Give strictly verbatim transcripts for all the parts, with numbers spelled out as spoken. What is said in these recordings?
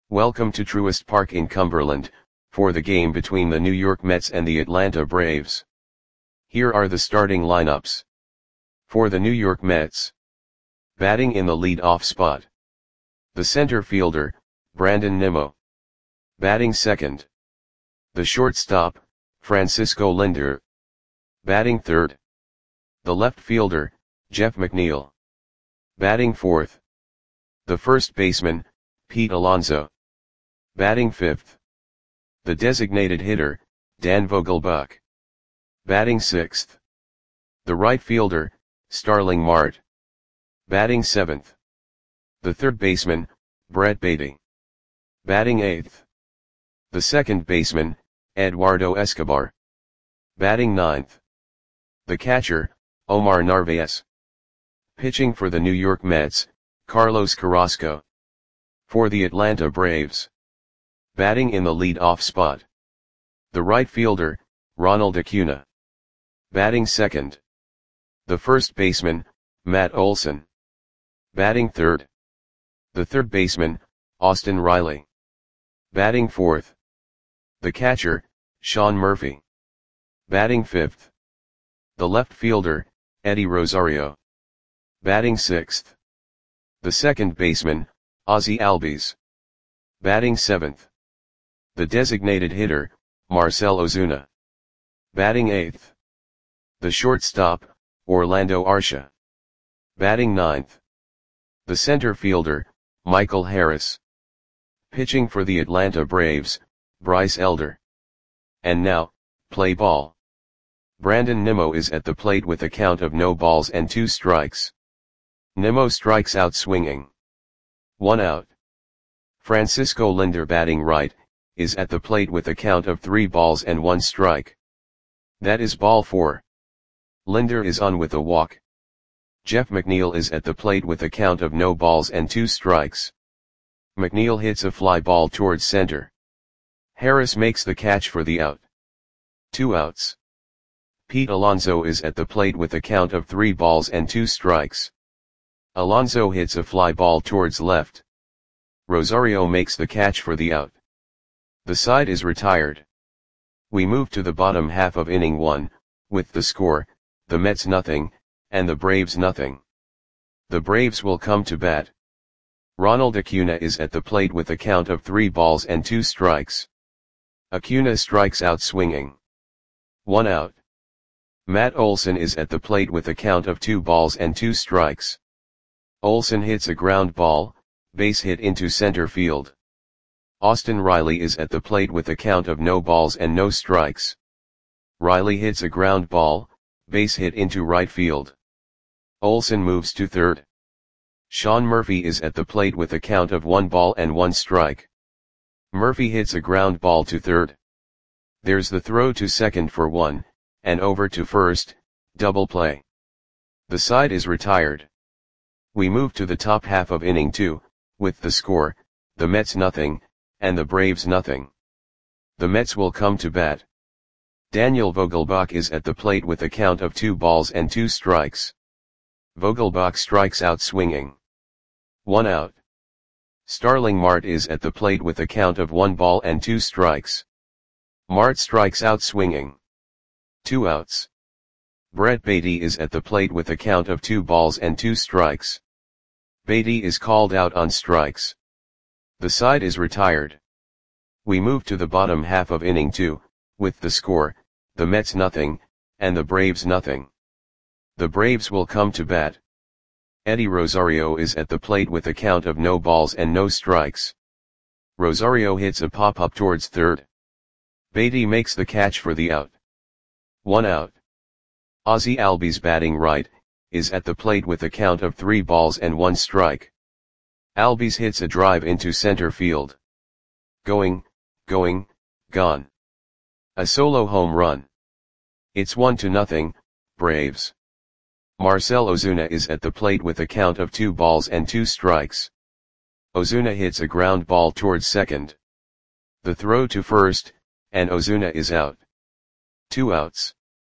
Welcome to Truist Park in Cumberland, for the game between the New York Mets and the Atlanta Braves. Here are the starting lineups. For the New York Mets. Batting in the lead-off spot. The center fielder, Brandon Nimmo. Batting second. The shortstop, Francisco Lindor. Batting third. The left fielder, Jeff McNeil. Batting fourth. The first baseman, Pete Alonso. Batting fifth. The designated hitter, Dan Vogelbach. Batting sixth. The right fielder, Starling Marte. Batting seventh. The third baseman, Brett Baty. Batting eighth. The second baseman, Eduardo Escobar. Batting ninth. The catcher, Omar Narvaez. Pitching for the New York Mets, Carlos Carrasco. For the Atlanta Braves. Batting in the lead-off spot. The right fielder, Ronald Acuna. Batting second. The first baseman, Matt Olson. Batting third. The third baseman, Austin Riley. Batting fourth. The catcher, Sean Murphy. Batting fifth. The left fielder, Eddie Rosario. Batting sixth. The second baseman, Ozzie Albies. Batting seventh. The designated hitter, Marcell Ozuna. Batting eighth. The shortstop, Orlando Arcia. Batting ninth. The center fielder, Michael Harris. Pitching for the Atlanta Braves, Bryce Elder. And now, play ball. Brandon Nimmo is at the plate with a count of no balls and two strikes. Nimmo strikes out swinging. One out. Francisco Lindor batting right, is at the plate with a count of three balls and one strike. That is ball four. Lindor is on with a walk. Jeff McNeil is at the plate with a count of no balls and two strikes. McNeil hits a fly ball towards center. Harris makes the catch for the out. Two outs. Pete Alonso is at the plate with a count of three balls and two strikes. Alonso hits a fly ball towards left. Rosario makes the catch for the out. The side is retired. We move to the bottom half of inning one, with the score, the Mets nothing, and the Braves nothing. The Braves will come to bat. Ronald Acuna is at the plate with a count of three balls and two strikes. Acuna strikes out swinging. One out. Matt Olson is at the plate with a count of two balls and two strikes. Olson hits a ground ball, base hit into center field. Austin Riley is at the plate with a count of no balls and no strikes. Riley hits a ground ball, base hit into right field. Olson moves to third. Sean Murphy is at the plate with a count of one ball and one strike. Murphy hits a ground ball to third. There's the throw to second for one, and over to first, double play. The side is retired. We move to the top half of inning two, with the score, the Mets nothing, and the Braves nothing. The Mets will come to bat. Daniel Vogelbach is at the plate with a count of two balls and two strikes. Vogelbach strikes out swinging. One out. Starling Marte is at the plate with a count of one ball and two strikes. Marte strikes out swinging. Two outs. Brett Baty is at the plate with a count of two balls and two strikes. Baty is called out on strikes. The side is retired. We move to the bottom half of inning two, with the score, the Mets nothing, and the Braves nothing. The Braves will come to bat. Eddie Rosario is at the plate with a count of no balls and no strikes. Rosario hits a pop-up towards third. Baty makes the catch for the out. One out. Ozzie Albies batting right, is at the plate with a count of three balls and one strike. Albies hits a drive into center field. Going, going, gone. A solo home run. It's one to nothing, Braves. Marcell Ozuna is at the plate with a count of two balls and two strikes. Ozuna hits a ground ball towards second. The throw to first, and Ozuna is out. Two outs.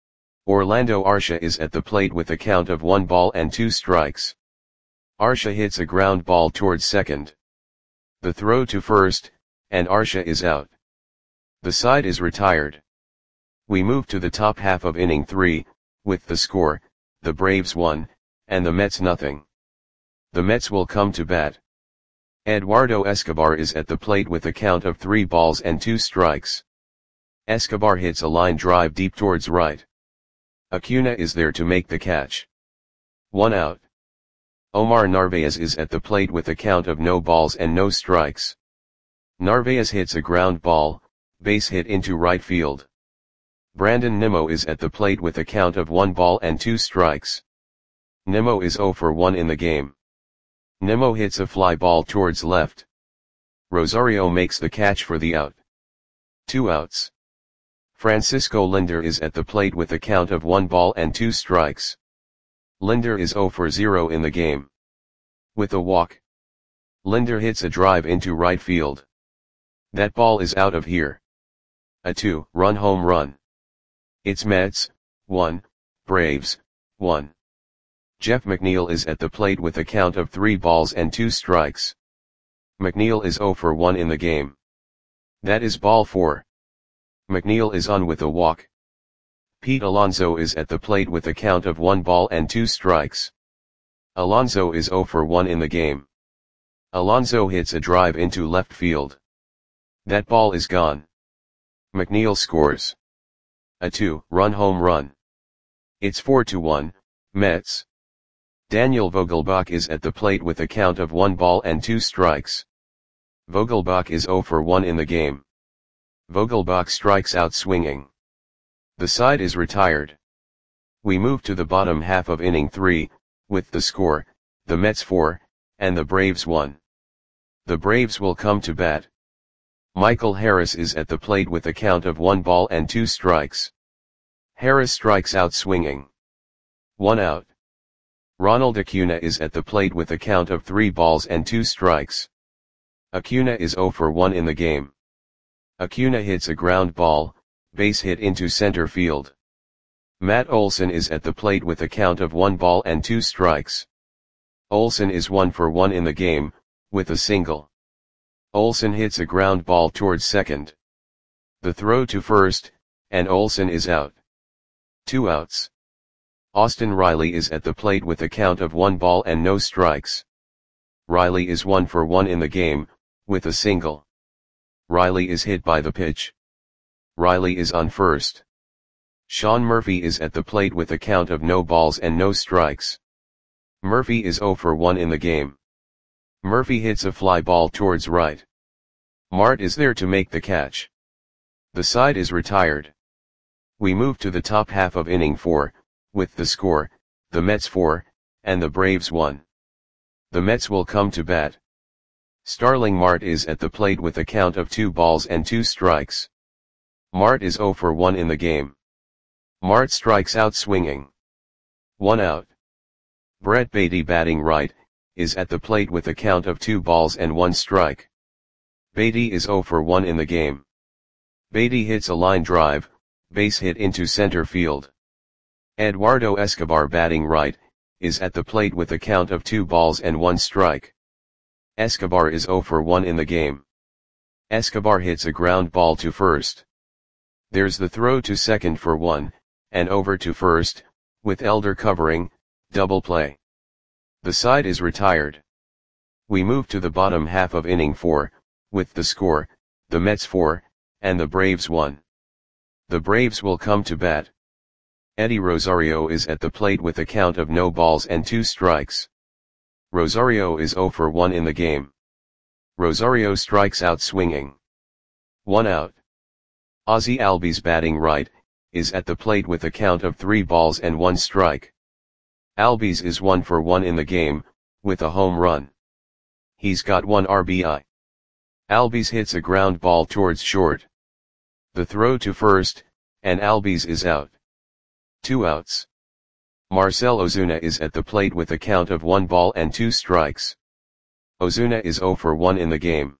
Orlando Arcia is at the plate with a count of one ball and two strikes. Arcia hits a ground ball towards second. The throw to first, and Arsha is out. The side is retired. We move to the top half of inning three, with the score, the Braves one, and the Mets nothing. The Mets will come to bat. Eduardo Escobar is at the plate with a count of three balls and two strikes. Escobar hits a line drive deep towards right. Acuna is there to make the catch. One out. Omar Narvaez is at the plate with a count of no balls and no strikes. Narvaez hits a ground ball, base hit into right field. Brandon Nimmo is at the plate with a count of one ball and two strikes. Nimmo is zero for one in the game. Nimmo hits a fly ball towards left. Rosario makes the catch for the out. Two outs. Francisco Lindor is at the plate with a count of one ball and two strikes. Lindor is zero for zero in the game. With a walk. Lindor hits a drive into right field. That ball is out of here. A two-run home run. It's Mets, one, Braves, one. Jeff McNeil is at the plate with a count of three balls and two strikes. McNeil is zero for one in the game. That is ball four. McNeil is on with a walk. Pete Alonso is at the plate with a count of one ball and two strikes. Alonso is zero for one in the game. Alonso hits a drive into left field. That ball is gone. McNeil scores. A two-run home run. It's four to one, Mets. Daniel Vogelbach is at the plate with a count of one ball and two strikes. Vogelbach is zero for one in the game. Vogelbach strikes out swinging. The side is retired. We move to the bottom half of inning three, with the score, the Mets four, and the Braves one. The Braves will come to bat. Michael Harris is at the plate with a count of one ball and two strikes. Harris strikes out swinging. One out. Ronald Acuna is at the plate with a count of three balls and two strikes. Acuna is zero for one in the game. Acuna hits a ground ball, base hit into center field. Matt Olson is at the plate with a count of one ball and two strikes. Olson is one for one in the game, with a single. Olson hits a ground ball towards second. The throw to first, and Olson is out. Two outs. Austin Riley is at the plate with a count of one ball and no strikes. Riley is one for one in the game, with a single. Riley is hit by the pitch. Riley is on first. Sean Murphy is at the plate with a count of no balls and no strikes. Murphy is zero for one in the game. Murphy hits a fly ball towards right. Mart is there to make the catch. The side is retired. We move to the top half of inning four, with the score, the Mets four, and the Braves one. The Mets will come to bat. Starling Marte is at the plate with a count of two balls and two strikes. Marte is zero for one in the game. Marte strikes out swinging. One out. Brett Baty, batting right, is at the plate with a count of two balls and one strike. Baty is zero for one in the game. Baty hits a line drive, base hit into center field. Eduardo Escobar, batting right, is at the plate with a count of two balls and one strike. Escobar is zero for one in the game. Escobar hits a ground ball to first. There's the throw to second for one, and over to first, with Elder covering, double play. The side is retired. We move to the bottom half of inning four, with the score, the Mets four, and the Braves one. The Braves will come to bat. Eddie Rosario is at the plate with a count of no balls and two strikes. Rosario is zero for one in the game. Rosario strikes out swinging. One out. Ozzie Albies, batting right, is at the plate with a count of three balls and one strike. Albies is one for one in the game, with a home run. He's got one R B I. Albies hits a ground ball towards short. The throw to first, and Albies is out. Two outs. Marcell Ozuna is at the plate with a count of one ball and two strikes. Ozuna is zero for one in the game.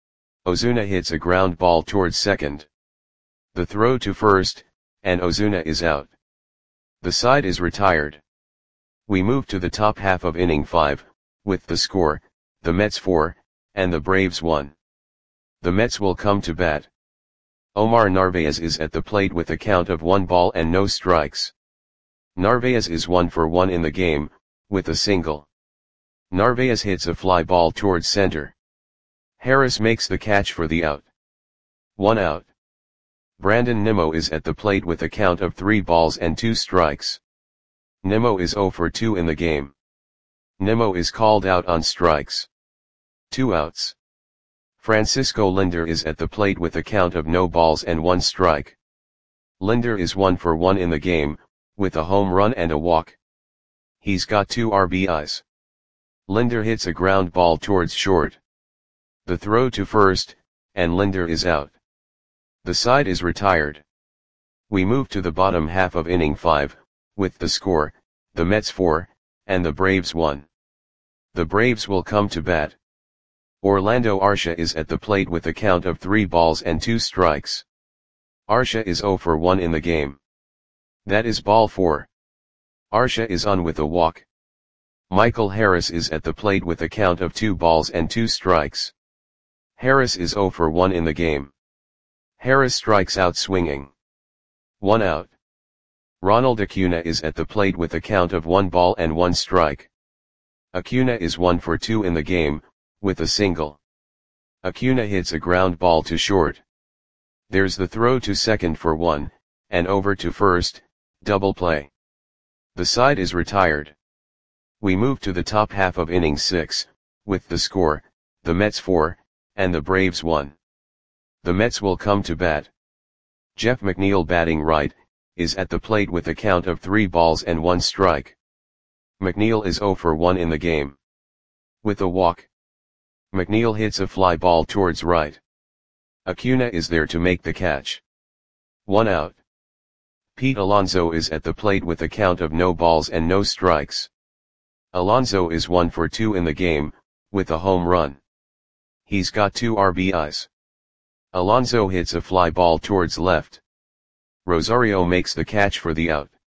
Ozuna hits a ground ball towards second. The throw to first, and Ozuna is out. The side is retired. We move to the top half of inning five, with the score, the Mets four, and the Braves one. The Mets will come to bat. Omar Narvaez is at the plate with a count of one ball and no strikes. Narvaez is one for one in the game, with a single. Narvaez hits a fly ball towards center. Harris makes the catch for the out. One out. Brandon Nimmo is at the plate with a count of three balls and two strikes. Nimmo is zero for two in the game. Nimmo is called out on strikes. Two outs. Francisco Lindor is at the plate with a count of no balls and one strike. Lindor is one for one in the game, with a home run and a walk. He's got two R B Is. Lindor hits a ground ball towards short. The throw to first, and Lindor is out. The side is retired. We move to the bottom half of inning five, with the score, the Mets four, and the Braves one. The Braves will come to bat. Orlando Arcia is at the plate with a count of three balls and two strikes. Arcia is zero for one in the game. That is ball four. Arcia is on with a walk. Michael Harris is at the plate with a count of two balls and two strikes. Harris is zero for one in the game. Harris strikes out swinging. One out. Ronald Acuna is at the plate with a count of one ball and one strike. Acuna is one for two in the game, with a single. Acuna hits a ground ball to short. There's the throw to second for one, and over to first, double play. The side is retired. We move to the top half of inning six, with the score, the Mets four, and the Braves one. The Mets will come to bat. Jeff McNeil, batting right, is at the plate with a count of three balls and one strike. McNeil is zero for one in the game. With a walk. McNeil hits a fly ball towards right. Acuna is there to make the catch. One out. Pete Alonso is at the plate with a count of no balls and no strikes. Alonso is one for two in the game, with a home run. He's got two R B Is. Alonso hits a fly ball towards left. Rosario makes the catch for the out.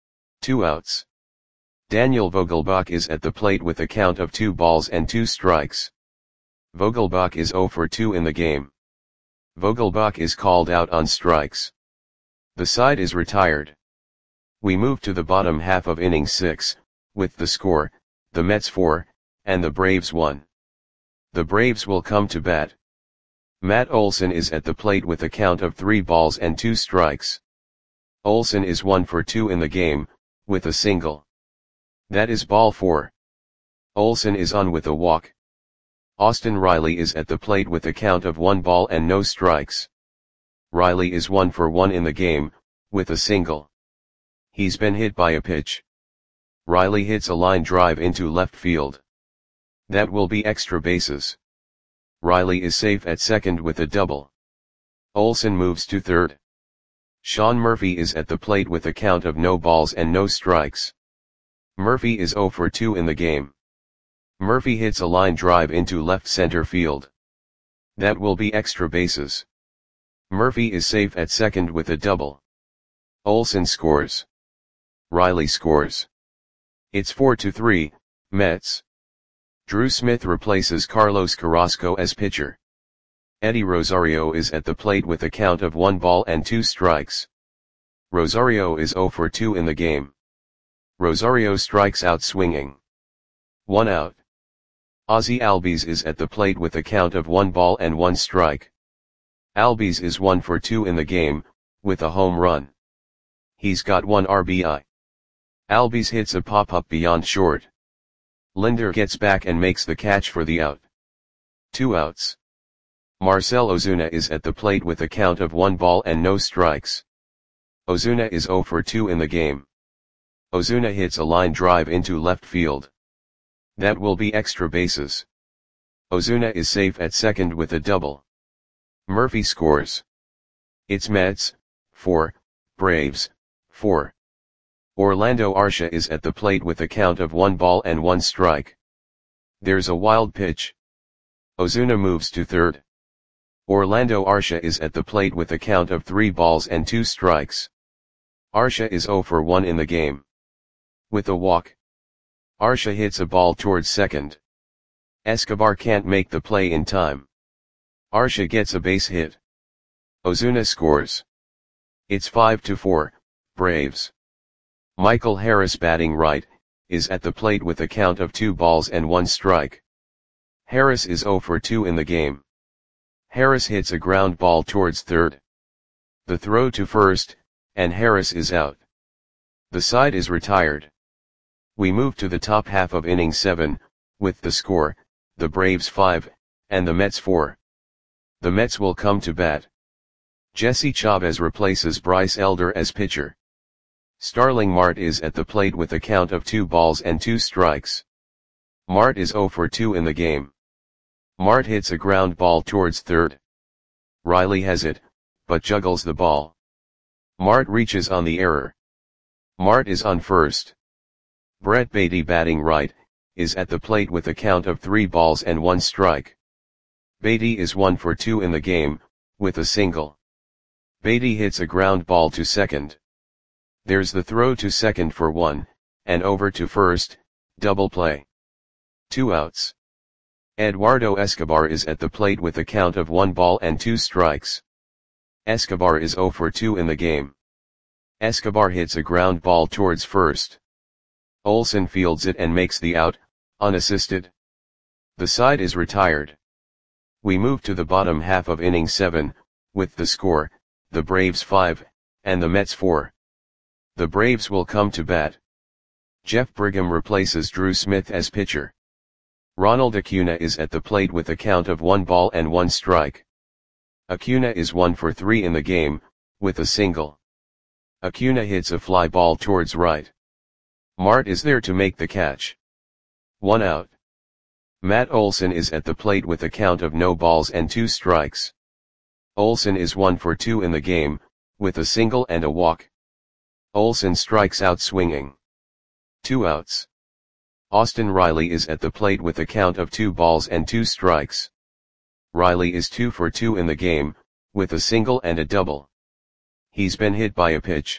Two outs. Daniel Vogelbach is at the plate with a count of two balls and two strikes. Vogelbach is zero for two in the game. Vogelbach is called out on strikes. The side is retired. We move to the bottom half of inning six, with the score, the Mets four, and the Braves one. The Braves will come to bat. Matt Olson is at the plate with a count of three balls and two strikes. Olson is one for two in the game, with a single. That is ball four. Olson is on with a walk. Austin Riley is at the plate with a count of one ball and no strikes. Riley is one for one in the game, with a single. He's been hit by a pitch. Riley hits a line drive into left field. That will be extra bases. Riley is safe at second with a double. Olson moves to third. Sean Murphy is at the plate with a count of no balls and no strikes. Murphy is zero for two in the game. Murphy hits a line drive into left center field. That will be extra bases. Murphy is safe at second with a double. Olson scores. Riley scores. It's four to three, Mets. Drew Smith replaces Carlos Carrasco as pitcher. Eddie Rosario is at the plate with a count of one ball and two strikes. Rosario is zero for two in the game. Rosario strikes out swinging. One out. Ozzie Albies is at the plate with a count of one ball and one strike. Albies is one for two in the game, with a home run. He's got one R B I. Albies hits a pop-up beyond short. Lindor gets back and makes the catch for the out. Two outs. Marcell Ozuna is at the plate with a count of one ball and no strikes. Ozuna is zero for two in the game. Ozuna hits a line drive into left field. That will be extra bases. Ozuna is safe at second with a double. Murphy scores. It's Mets, four, Braves, four. Orlando Arcia is at the plate with a count of one ball and one strike. There's a wild pitch. Ozuna moves to third. Orlando Arcia is at the plate with a count of three balls and two strikes. Arcia is zero for one in the game. With a walk. Arcia hits a ball towards second. Escobar can't make the play in time. Arcia gets a base hit. Ozuna scores. It's five to four, Braves. Michael Harris, batting right, is at the plate with a count of two balls and one strike. Harris is zero for two in the game. Harris hits a ground ball towards third. The throw to first, and Harris is out. The side is retired. We move to the top half of inning seven, with the score, the Braves five, and the Mets four. The Mets will come to bat. Jesse Chavez replaces Bryce Elder as pitcher. Starling Marte is at the plate with a count of two balls and two strikes. Marte is zero for two in the game. Marte hits a ground ball towards third. Riley has it, but juggles the ball. Marte reaches on the error. Marte is on first. Brett Baty, batting right, is at the plate with a count of three balls and one strike. Baty is one for two in the game, with a single. Baty hits a ground ball to second. There's the throw to second for one, and over to first, double play. Two outs. Eduardo Escobar is at the plate with a count of one ball and two strikes. Escobar is zero for two in the game. Escobar hits a ground ball towards first. Olsen fields it and makes the out, unassisted. The side is retired. We move to the bottom half of inning seven, with the score, the Braves five, and the Mets four. The Braves will come to bat. Jeff Brigham replaces Drew Smith as pitcher. Ronald Acuna is at the plate with a count of one ball and one strike. Acuna is one for three in the game, with a single. Acuna hits a fly ball towards right. Marte is there to make the catch. One out. Matt Olson is at the plate with a count of no balls and two strikes. Olson is one for two in the game, with a single and a walk. Olson strikes out swinging. Two outs. Austin Riley is at the plate with a count of two balls and two strikes. Riley is two for two in the game, with a single and a double. He's been hit by a pitch.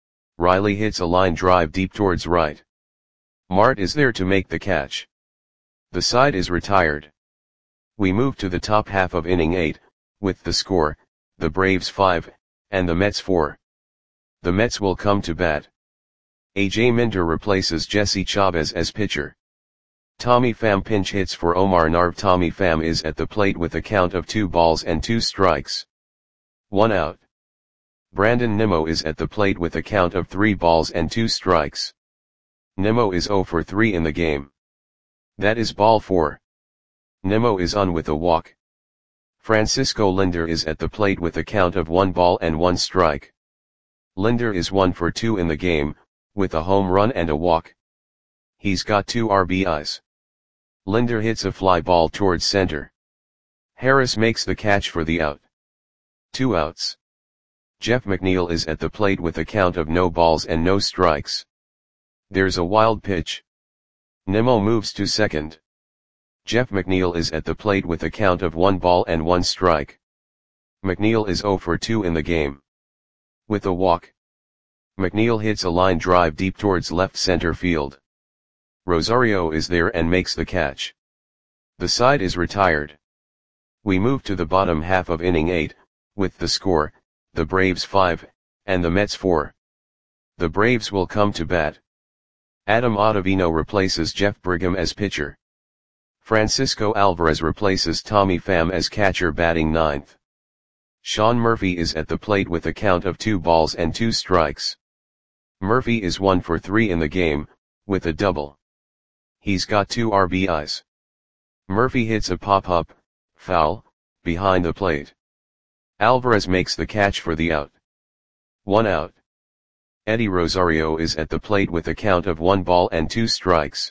Riley hits a line drive deep towards right. Marte is there to make the catch. The side is retired. We move to the top half of inning eight, with the score, the Braves five, and the Mets four. The Mets will come to bat. A J Minter replaces Jesse Chavez as pitcher. Tommy Pham pinch hits for Omar Narv. Tommy Pham is at the plate with a count of two balls and two strikes. One out. Brandon Nimmo is at the plate with a count of three balls and two strikes. Nimmo is zero for three in the game. That is ball four. Nimmo is on with a walk. Francisco Lindor is at the plate with a count of one ball and one strike. Lindor is one for two in the game, with a home run and a walk. He's got two R B Is. Lindor hits a fly ball towards center. Harris makes the catch for the out. Two outs. Jeff McNeil is at the plate with a count of no balls and no strikes. There's a wild pitch. Nimmo moves to second. Jeff McNeil is at the plate with a count of one ball and one strike. McNeil is zero for two in the game. With a walk. McNeil hits a line drive deep towards left center field. Rosario is there and makes the catch. The side is retired. We move to the bottom half of inning eight, with the score, the Braves five, and the Mets four. The Braves will come to bat. Adam Ottavino replaces Jeff Brigham as pitcher. Francisco Alvarez replaces Tommy Pham as catcher, batting ninth. Sean Murphy is at the plate with a count of two balls and two strikes. Murphy is one for three in the game, with a double. He's got two R B Is. Murphy hits a pop-up, foul, behind the plate. Alvarez makes the catch for the out. One out. Eddie Rosario is at the plate with a count of one ball and two strikes.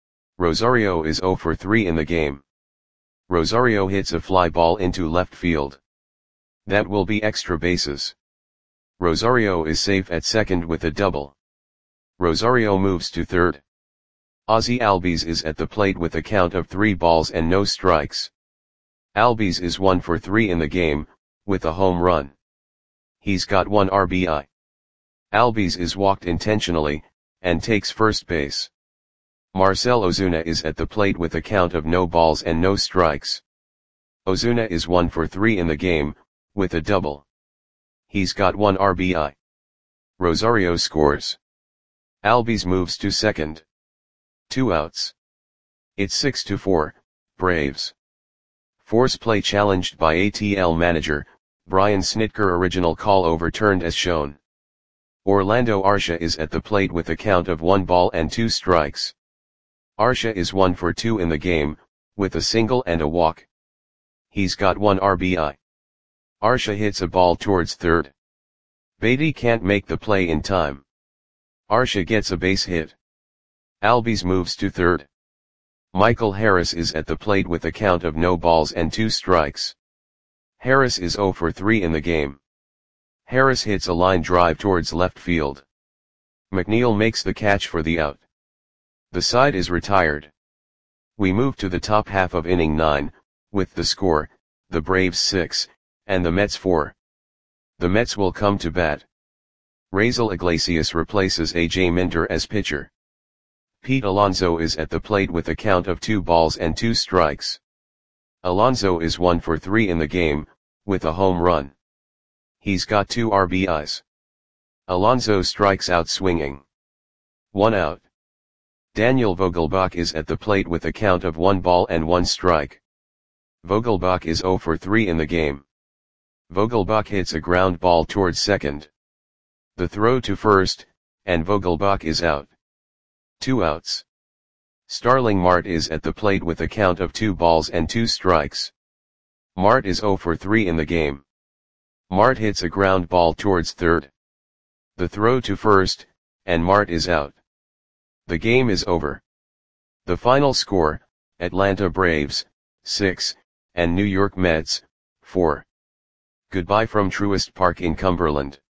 Rosario is zero for three in the game. Rosario hits a fly ball into left field. That will be extra bases. Rosario is safe at second with a double. Rosario moves to third. Ozzie Albies is at the plate with a count of three balls and no strikes. Albies is one for three in the game, with a home run. He's got one R B I. Albies is walked intentionally, and takes first base. Marcell Ozuna is at the plate with a count of no balls and no strikes. Ozuna is one for three in the game, with a double. He's got one R B I. Rosario scores. Albies moves to second. Two outs. It's six to four, Braves. Force play challenged by A T L manager, Brian Snitker. Original call overturned as shown. Orlando Arcia is at the plate with a count of one ball and two strikes. Arcia is one for two in the game, with a single and a walk. He's got one R B I. Arcia hits a ball towards third. Beatty can't make the play in time. Arcia gets a base hit. Albies moves to third. Michael Harris is at the plate with a count of no balls and two strikes. Harris is zero for three in the game. Harris hits a line drive towards left field. McNeil makes the catch for the out. The side is retired. We move to the top half of inning nine, with the score, the Braves six, and the Mets four. The Mets will come to bat. Raisel Iglesias replaces A J Minter as pitcher. Pete Alonso is at the plate with a count of two balls and two strikes. Alonso is one for three in the game, with a home run. He's got two R B Is. Alonso strikes out swinging. One out. Daniel Vogelbach is at the plate with a count of one ball and one strike. Vogelbach is zero for three in the game. Vogelbach hits a ground ball towards second. The throw to first, and Vogelbach is out. Two outs. Starling Marte is at the plate with a count of two balls and two strikes. Marte is zero for three in the game. Marte hits a ground ball towards third. The throw to first, and Marte is out. The game is over. The final score, Atlanta Braves, six, and New York Mets, four. Goodbye from Truist Park in Cumberland.